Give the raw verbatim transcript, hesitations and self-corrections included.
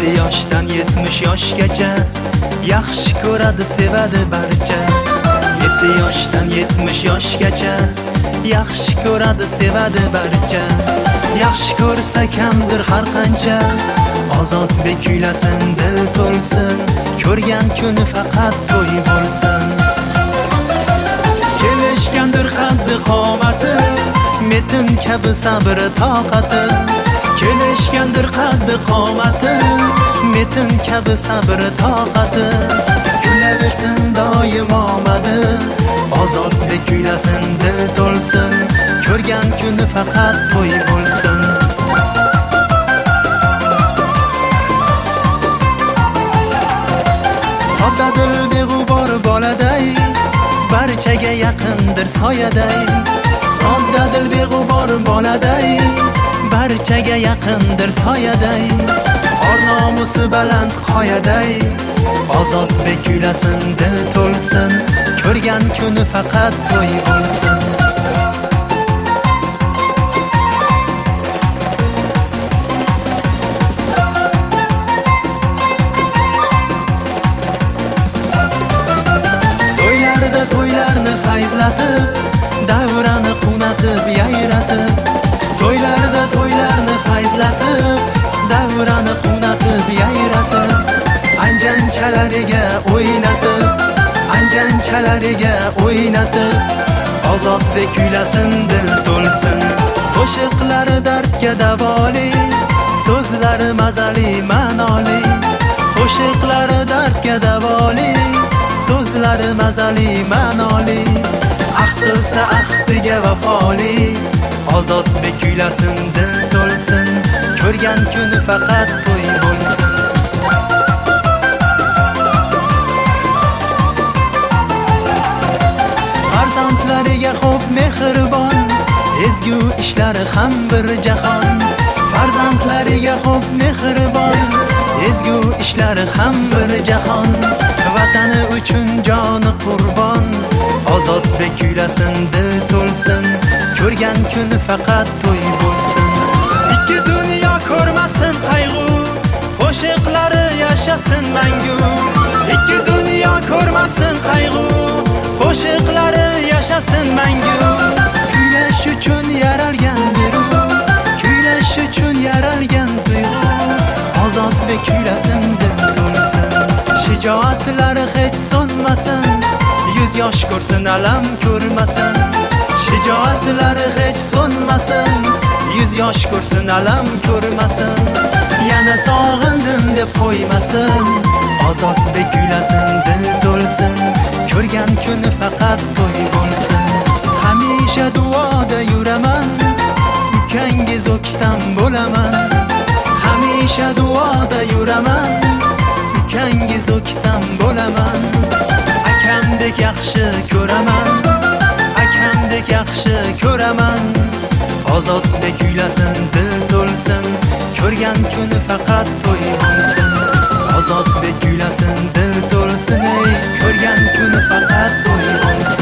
yetti yoshdan yetmish yoshgacha yaxshi ko'radi, sevadi barcha. yetti yoshdan yetmish yoshgacha yaxshi ko'radi, sevadi barcha. Yaxshi ko'rsa kamdir har qancha, Ozodbek kuylasin, dil to'lsin, ko'rgan kuni faqat to'y bo'lsin. Kelishgandir qaddi qomati, metin kabi sabri toqati. Kelishgandir qaddi qomati, metin kabi sabri toqati. Kulaversin doim omadi, Ozodbek kuylasin, dil to'lsin, ko'rgan kuni faqat to'y bo'lsin. Sodda dil beg'ubor boladay, barchaga yaqindir soyaday. Sodda dil beg'ubor boladay, barchaga yaqindir soyaday. Or nomusi baland qoyaday, Ozodbek kuylasin, dil to'lsin, ko'rgan kuni faqat to'y bo'lsin. To'ylarda to'ylarni fayzlatib, davrani qunatib yayratib. To'ylarda to'ylarni fayzlatib, davrani qunatib yayratib. Anjanchalariga o'ynatib, anjanchalariga o'ynatib. Ozodbek kuylasin, dil to'lsin, qo'shiqlari dardga davoli, so'zlari mazali ma'noli. Qo'shiqlari dardga davoli, so'zlari mazali ma'noli. Ahd qilsa ahdiga vafoli, Ozodbek kuylasin, dil to'lsin, ko'rgan kuni faqat to'y bo'lsin. Farzandlariga xo'p mehribon, ezgu ishlari ham bir jahon. Farzandlariga xo'p mehribon, ezgu ishlari ham bir jahon. Vatani uchun joni qurbon, Ozodbek kuylasin, dil to'lsin, ko'rgan kuni faqat to'y bo'lsin. Ikki dunyo ko'rmasin qayg'u, qo'shiqlari yashasin mangu. Ikki dunyo ko'rmasin qayg'u, qo'shiqlari yashasin mangu. Kuylash uchun yaralgandir u, kuylash uchun yaralgan tuyg'u. Ozodbek kuylasin, dil to'lsin, shijoatlari hech so'nmasin, yuz yosh ko'rsin, alam ko'rmasin. Shijoatlari hech so'nmasin, yuz yosh ko'rsin, alam ko'rmasin. Yana sog'indim deb qo'ymasin, Ozodbek kuylasin, dil to'lsin, ko'rgan kuni faqat to'y bo'lsin. Hamisha duoda yuraman, ukangiz o'ktam bo'laman. Hamisha duoda yuraman, ukangiz o'ktam bo'laman. Akamdek yaxshi ko'raman, akamdek yaxshi ko'raman. Ozodbek kuylasin, dil to'lsin, ko'rgan kuni faqat to'y bo'lsin. Ozodbek kuylasin, dil to'lsin, ey, ko'rgan kuni faqat to'y bo'lsin.